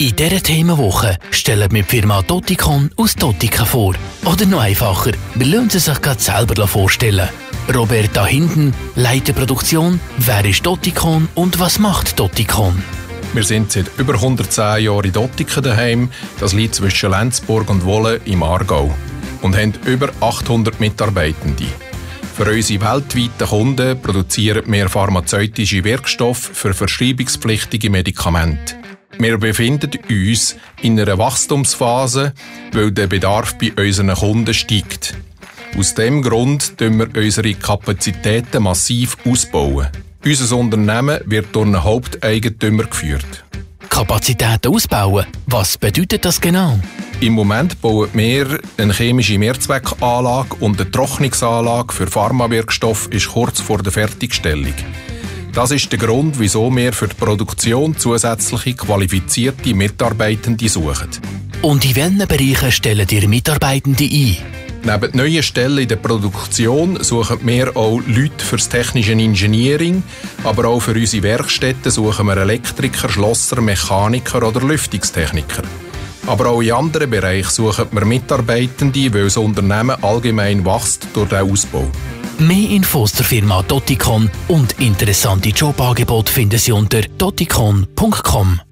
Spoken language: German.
In dieser Themenwoche stellen wir die Firma Dottikon aus Dottiken vor. Oder noch einfacher, wir lassen sie sich gerade selber vorstellen. Roberta Hinden, Leiter Produktion. Wer ist Dottikon und was macht Dottikon? Wir sind seit über 110 Jahren in Dottiken daheim. Das liegt zwischen Lenzburg und Wolle im Aargau. Und haben über 800 Mitarbeitende. Für unsere weltweiten Kunden produzieren wir pharmazeutische Wirkstoffe für verschreibungspflichtige Medikamente. Wir befinden uns in einer Wachstumsphase, weil der Bedarf bei unseren Kunden steigt. Aus diesem Grund bauen wir unsere Kapazitäten massiv ausbauen. Unser Unternehmen wird durch einen Haupteigentümer geführt. Kapazitäten ausbauen? Was bedeutet das genau? Im Moment bauen wir eine chemische Mehrzweckanlage und eine Trocknungsanlage für Pharmawirkstoff ist kurz vor der Fertigstellung. Das ist der Grund, wieso wir für die Produktion zusätzliche qualifizierte Mitarbeitende suchen. Und in welchen Bereichen stellen ihr Mitarbeitende ein? Neben neuen Stellen in der Produktion suchen wir auch Leute für das technische Engineering, aber auch für unsere Werkstätten suchen wir Elektriker, Schlosser, Mechaniker oder Lüftungstechniker. Aber auch in anderen Bereichen suchen wir Mitarbeitende, weil das Unternehmen allgemein wächst durch den Ausbau. Mehr Infos zur Firma Dottikon und interessante Jobangebote finden Sie unter dottikon.com.